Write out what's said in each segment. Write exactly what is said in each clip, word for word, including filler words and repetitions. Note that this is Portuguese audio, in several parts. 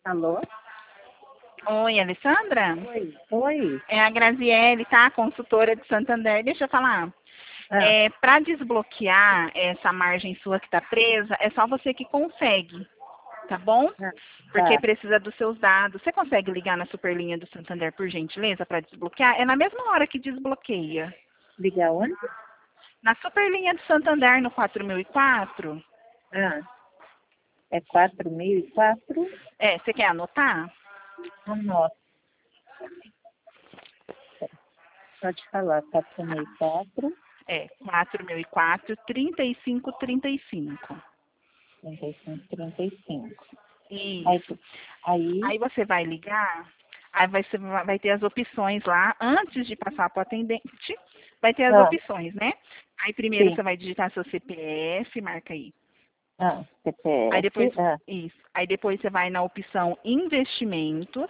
Alô? Oi, Alessandra? Oi. Oi. É a Graziele, tá? Consultora de Santander. Deixa eu falar. Ah, É, para desbloquear essa margem sua que está presa, é só você que consegue, tá bom? ah, Porque tá. precisa dos seus dados. Você consegue ligar na Superlinha do Santander, por gentileza, para desbloquear? É na mesma hora que desbloqueia. Liga onde? Na Superlinha do Santander, no quatro mil e quatro. Ah, é quatro mil e quatro? É, você quer anotar? Ah, nossa. Pode falar, quatro mil e quatro, É, quatro mil e quatro, trinta e cinco trinta e cinco. trinta e cinco, trinta e cinco. Aí, Isso. aí, Aí você vai ligar, aí vai, ser- vai ter as opções lá, antes de passar para o atendente, vai ter as ah, opções, né? Aí primeiro sim. você vai digitar seu C P F, marca aí. Ah, Aí depois, C P F, ah, isso. Aí depois você vai na opção investimentos,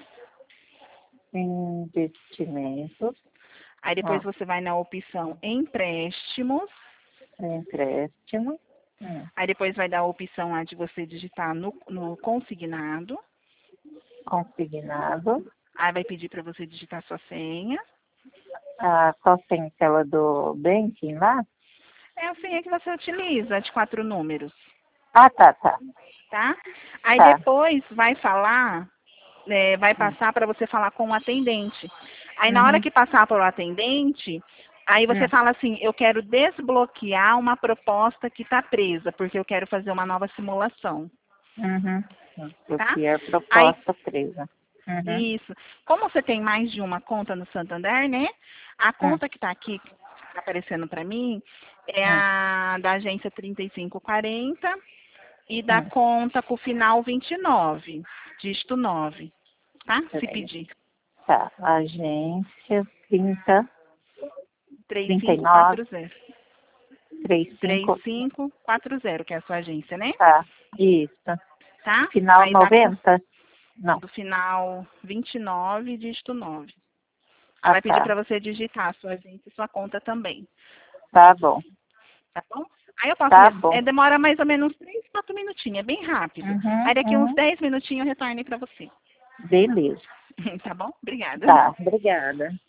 investimentos, aí depois ah, você vai na opção empréstimos, empréstimo, hum, aí depois vai dar a opção lá de você digitar no, no consignado, consignado. aí vai pedir para você digitar sua senha. Ah, qual tem aquela do banking lá? É a senha que você utiliza, de quatro números. Ah, tá, tá, Tá? Aí tá. depois vai falar, é, vai Hum, passar para você falar com o atendente. Aí na hora Uhum, que passar para o atendente, aí você hum, fala assim, eu quero desbloquear uma proposta que está presa, porque eu quero fazer uma nova simulação, uhum. tá? Porque é Aí, proposta presa. Uhum. isso. Como você tem mais de uma conta no Santander, né? A Hum, conta que está aqui, que tá aparecendo para mim, é hum, a da agência trinta e cinco quarenta e da hum. conta com o final vinte e nove, dígito nove, tá? Se Peraí. pedir. Tá. Agência trinta, trinta e nove, três cinco quatro zero. trinta e cinco. três cinco quatro zero, que é a sua agência, né? Tá. Isso. Tá? Final Aí da co- noventa? Não. do final vinte e nove, dígito nove. Ela Ah, vai pedir tá. para você digitar a sua agência e sua conta também, Tá bom. tá bom? Aí eu posso, Tá re- bom. é, demora mais ou menos três, quatro minutinhos, é bem rápido. Uhum, Aí daqui uns uhum. dez minutinhos eu retorno para você. Beleza. Tá bom? Obrigada. Tá. Obrigada.